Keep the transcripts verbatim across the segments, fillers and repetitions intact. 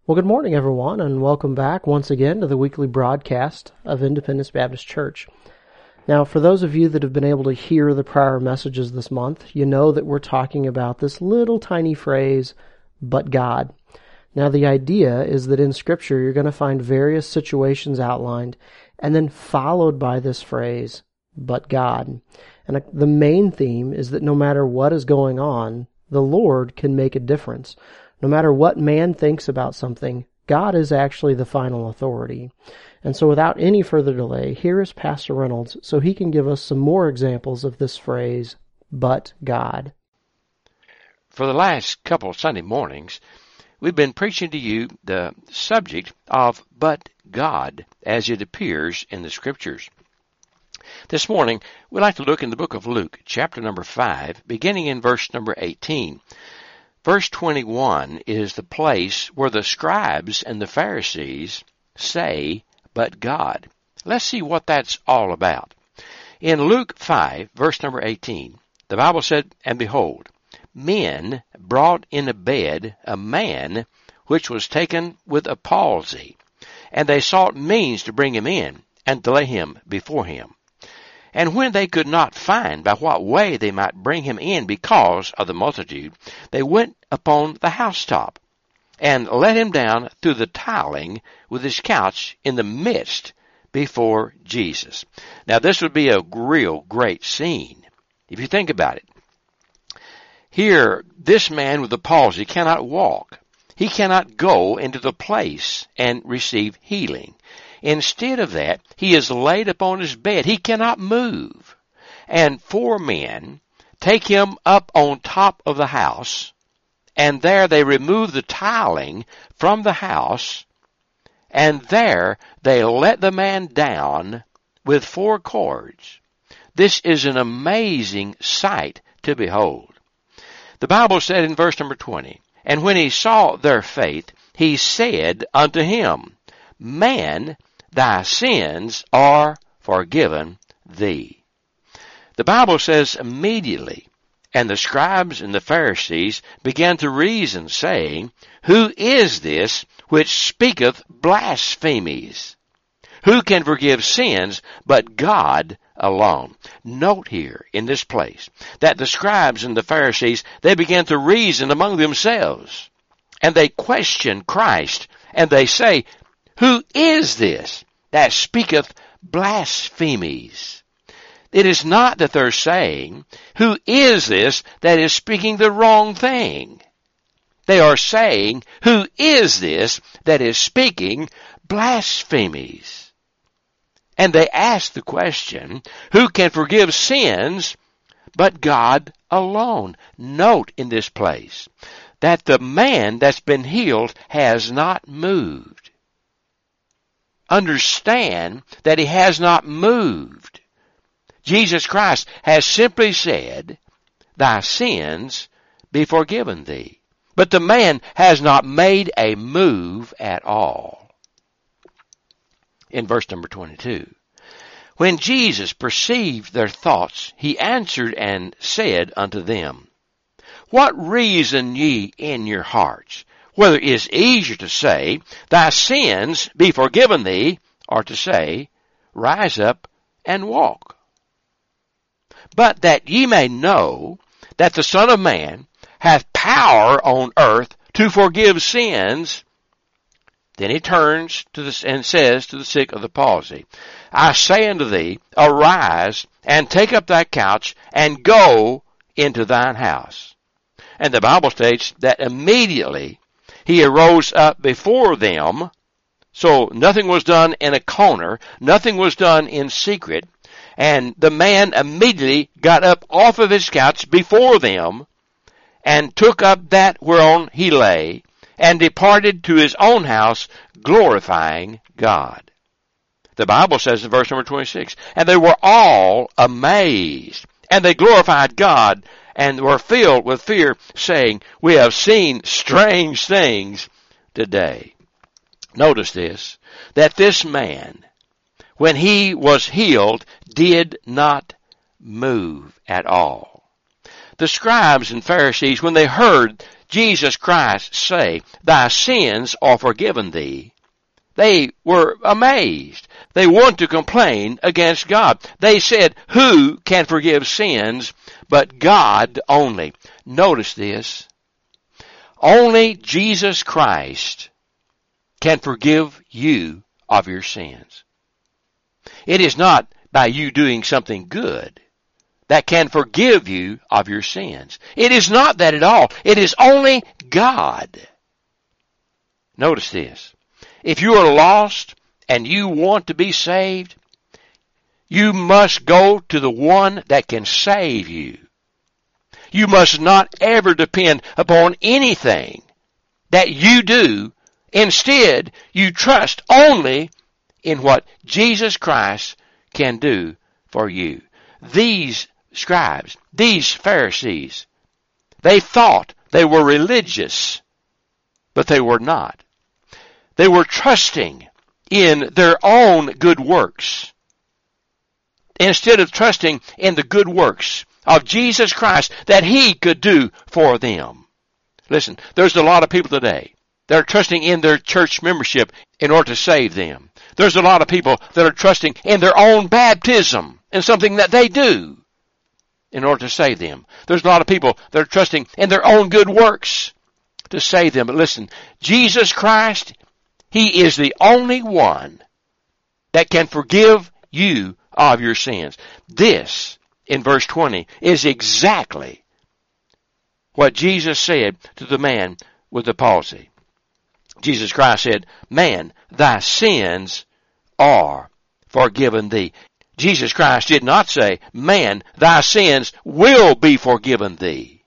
Well, good morning, everyone, and welcome back once again to the weekly broadcast of Independence Baptist Church. Now, for those of you that have been able to hear the prior messages this month, you know that we're talking about this little tiny phrase, but God. Now, the idea is that in Scripture, you're going to find various situations outlined, and then followed by this phrase, but God. And the main theme is that no matter what is going on, the Lord can make a difference. No matter what man thinks about something, God is actually the final authority. And so without any further delay, here is Pastor Reynolds so he can give us some more examples of this phrase, but God. For the last couple of Sunday mornings, we've been preaching to you the subject of but God as it appears in the Scriptures. This morning, we'd like to look in the book of Luke, chapter number five, beginning in verse number eighteen. Verse twenty-one is the place where the scribes and the Pharisees say, but God. Let's see what that's all about. In Luke five, verse number eighteen, the Bible said, and behold, men brought in a bed a man which was taken with a palsy, and they sought means to bring him in and to lay him before him. And when they could not find by what way they might bring him in because of the multitude, they went upon the housetop, and let him down through the tiling with his couch in the midst before Jesus. Now this would be a real great scene, if you think about it. Here, this man with the palsy cannot walk. He cannot go into the place and receive healing. Instead of that, he is laid upon his bed. He cannot move. And four men take him up on top of the house, and there they remove the tiling from the house, and there they let the man down with four cords. This is an amazing sight to behold. The Bible said in verse number twenty, and when he saw their faith, he said unto him, Man, thy sins are forgiven thee. The Bible says immediately, and the scribes and the Pharisees began to reason, saying, Who is this which speaketh blasphemies? Who can forgive sins but God alone? Note here in this place that the scribes and the Pharisees, they began to reason among themselves, and they question Christ, and they say, Who is this that speaketh blasphemies? It is not that they're saying, Who is this that is speaking the wrong thing? They are saying, Who is this that is speaking blasphemies? And they ask the question, Who can forgive sins but God alone? Note in this place that the man that's been healed has not moved. Understand that he has not moved. Jesus Christ has simply said, Thy sins be forgiven thee. But the man has not made a move at all. In verse number twenty-two, when Jesus perceived their thoughts, he answered and said unto them, What reason ye in your hearts? Whether it is easier to say, Thy sins be forgiven thee, or to say, Rise up and walk. But that ye may know that the Son of Man hath power on earth to forgive sins, then he turns to the, and says to the sick of the palsy, I say unto thee, Arise, and take up thy couch, and go into thine house. And the Bible states that immediately he arose up before them, so nothing was done in a corner, nothing was done in secret, and the man immediately got up off of his couch before them, and took up that whereon he lay, and departed to his own house, glorifying God. The Bible says in verse number twenty-six, And they were all amazed, and they glorified God, and were filled with fear, saying, We have seen strange things today. Notice this, that this man, when he was healed, did not move at all. The scribes and Pharisees, when they heard Jesus Christ say, thy sins are forgiven thee, they were amazed. They wanted to complain against God. They said, who can forgive sins but God only? Notice this. Only Jesus Christ can forgive you of your sins. It is not by you doing something good that can forgive you of your sins. It is not that at all. It is only God. Notice this. If you are lost and you want to be saved, you must go to the one that can save you. You must not ever depend upon anything that you do. Instead, you trust only in what Jesus Christ can do for you. These scribes, these Pharisees, they thought they were religious, but they were not. They were trusting in their own good works instead of trusting in the good works of Jesus Christ that He could do for them. Listen, there's a lot of people today that are trusting in their church membership in order to save them. There's a lot of people that are trusting in their own baptism and something that they do in order to save them. There's a lot of people that are trusting in their own good works to save them. But listen, Jesus Christ, He is the only one that can forgive you of your sins. This, in verse twenty, is exactly what Jesus said to the man with the palsy. Jesus Christ said, man, thy sins are forgiven thee. Jesus Christ did not say, man, thy sins will be forgiven thee.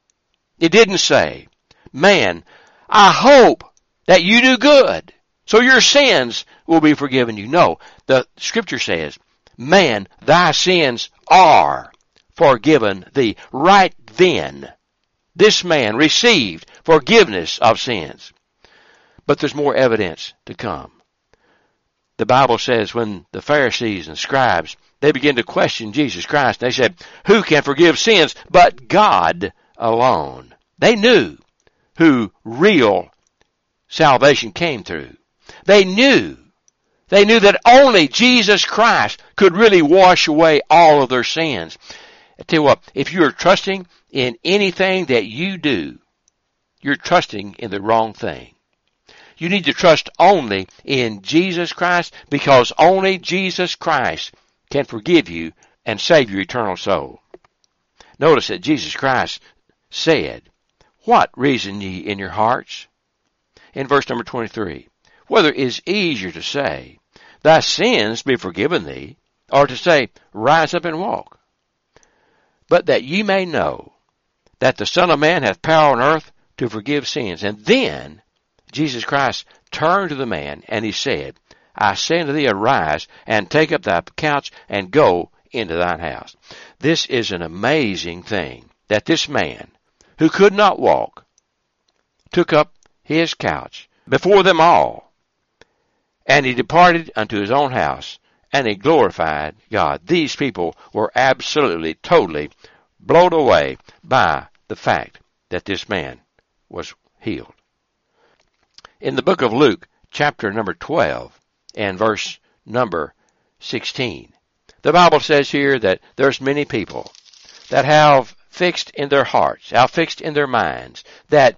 It didn't say, man, I hope that you do good, so your sins will be forgiven you. No, the Scripture says, man, thy sins are forgiven thee. Right then, this man received forgiveness of sins. But there's more evidence to come. The Bible says when the Pharisees and scribes, they began to question Jesus Christ, they said, who can forgive sins but God alone? They knew who real salvation came through. They knew. They knew that only Jesus Christ could really wash away all of their sins. I tell you what, if you are trusting in anything that you do, you're trusting in the wrong thing. You need to trust only in Jesus Christ, because only Jesus Christ can forgive you and save your eternal soul. Notice that Jesus Christ said, what reason ye in your hearts? In verse number twenty-three, whether it is easier to say, thy sins be forgiven thee, or to say, rise up and walk. But that ye may know that the Son of Man hath power on earth to forgive sins. And then Jesus Christ turned to the man, and he said, I say unto thee, arise, and take up thy couch, and go into thine house. This is an amazing thing, that this man, who could not walk, took up his couch before them all, and he departed unto his own house, and he glorified God. These people were absolutely, totally blown away by the fact that this man was healed. In the book of Luke, chapter number twelve, and verse number sixteen, the Bible says here that there's many people that have fixed in their hearts, have fixed in their minds, that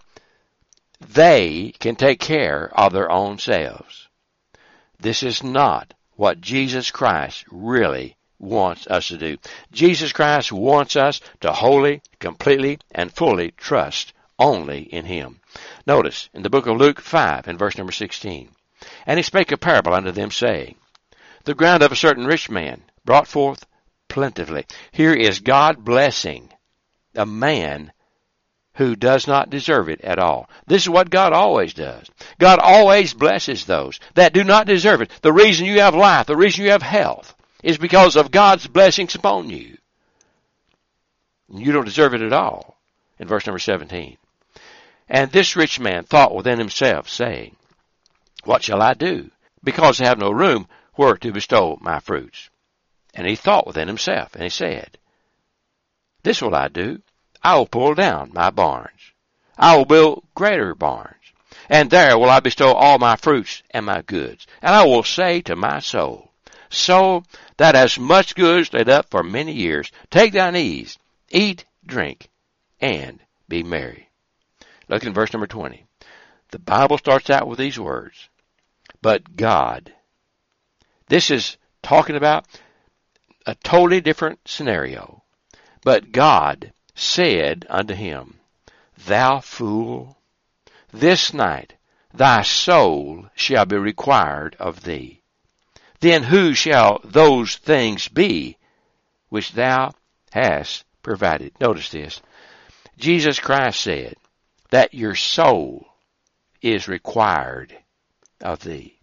they can take care of their own selves. This is not what Jesus Christ really wants us to do. Jesus Christ wants us to wholly, completely, and fully trust only in Him. Notice, in the book of Luke five, and verse number sixteen, and he spake a parable unto them, saying, the ground of a certain rich man brought forth plentifully. Here is God blessing a man who does not deserve it at all. This is what God always does. God always blesses those that do not deserve it. The reason you have life, the reason you have health, is because of God's blessings upon you. You don't deserve it at all. In verse number seventeen. And this rich man thought within himself, saying, what shall I do? Because I have no room where to bestow my fruits. And he thought within himself, and he said, this will I do. I will pull down my barns. I will build greater barns, and there will I bestow all my fruits and my goods. And I will say to my soul, soul that has much goods laid up for many years, take thine ease, eat, drink, and be merry. Look in verse number twenty. The Bible starts out with these words, but God. This is talking about a totally different scenario. But God said unto him, thou fool, this night thy soul shall be required of thee. Then who shall those things be which thou hast provided? Notice this. Jesus Christ said that your soul is required of thee.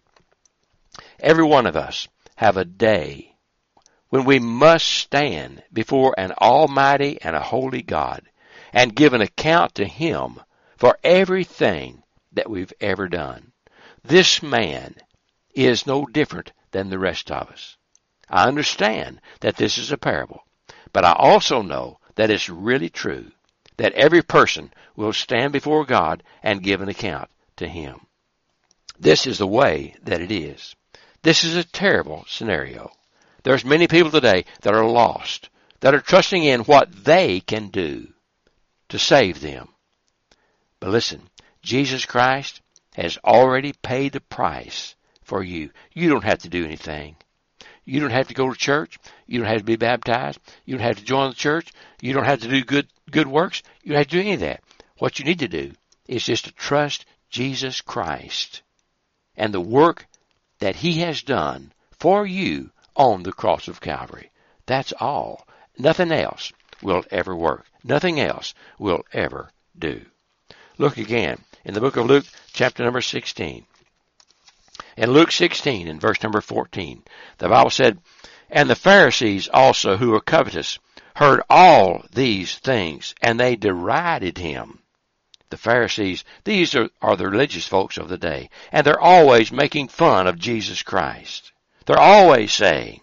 Every one of us have a day when we must stand before an almighty and a holy God and give an account to Him for everything that we've ever done. This man is no different than the rest of us. I understand that this is a parable, but I also know that it's really true that every person will stand before God and give an account to Him. This is the way that it is. This is a terrible scenario. There's many people today that are lost, that are trusting in what they can do to save them. But listen, Jesus Christ has already paid the price for you. You don't have to do anything. You don't have to go to church. You don't have to be baptized. You don't have to join the church. You don't have to do good good works. You don't have to do any of that. What you need to do is just to trust Jesus Christ and the work that He has done for you on the cross of Calvary. That's all. Nothing else will ever work. Nothing else will ever do. Look again in the book of Luke, chapter number sixteen. In Luke sixteen, in verse number fourteen, the Bible said, and the Pharisees also, who were covetous, heard all these things, and they derided him. The Pharisees, these are, are the religious folks of the day, and they're always making fun of Jesus Christ. They're always saying,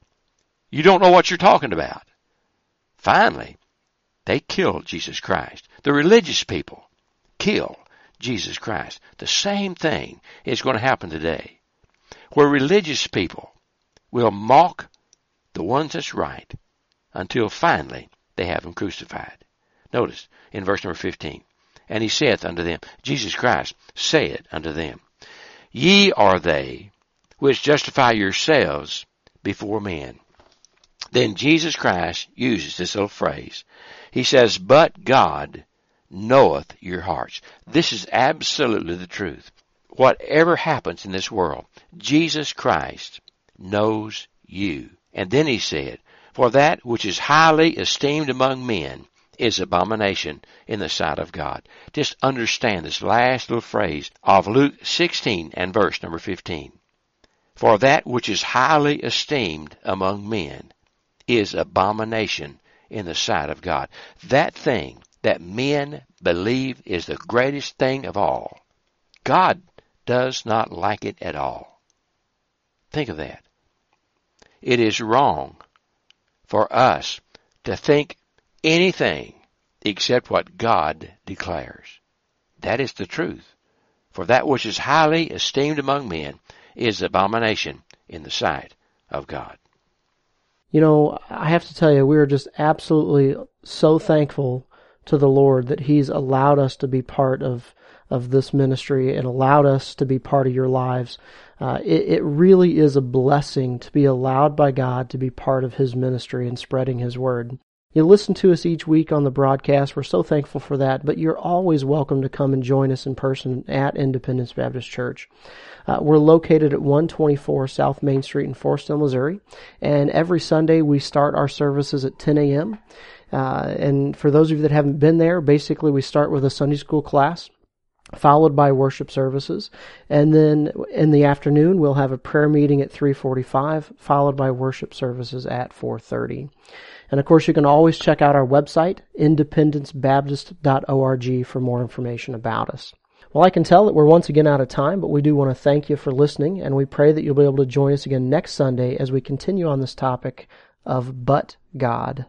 you don't know what you're talking about. Finally, they killed Jesus Christ. The religious people kill Jesus Christ. The same thing is going to happen today, where religious people will mock the ones that's right until finally they have Him crucified. Notice in verse number fifteen, and He saith unto them, Jesus Christ said unto them, ye are they which justify yourselves before men. Then Jesus Christ uses this little phrase. He says, but God knoweth your hearts. This is absolutely the truth. Whatever happens in this world, Jesus Christ knows you. And then He said, for that which is highly esteemed among men is abomination in the sight of God. Just understand this last little phrase of Luke sixteen and verse number fifteen. For that which is highly esteemed among men is abomination in the sight of God. That thing that men believe is the greatest thing of all, God does not like it at all. Think of that. It is wrong for us to think anything except what God declares. That is the truth. For that which is highly esteemed among men is abomination in the sight of God. You know, I have to tell you, we are just absolutely so thankful to the Lord that He's allowed us to be part of, of this ministry and allowed us to be part of your lives. Uh, it, it really is a blessing to be allowed by God to be part of His ministry and spreading His word. You listen to us each week on the broadcast. We're so thankful for that, but you're always welcome to come and join us in person at Independence Baptist Church. Uh, we're located at one twenty-four South Main Street in Forrestal, Missouri, and every Sunday we start our services at ten a.m. Uh, and for those of you that haven't been there, basically we start with a Sunday school class, followed by worship services, and then in the afternoon we'll have a prayer meeting at three forty-five, followed by worship services at four thirty. And of course, you can always check out our website, independence baptist dot org, for more information about us. Well, I can tell that we're once again out of time, but we do want to thank you for listening, and we pray that you'll be able to join us again next Sunday as we continue on this topic of but God.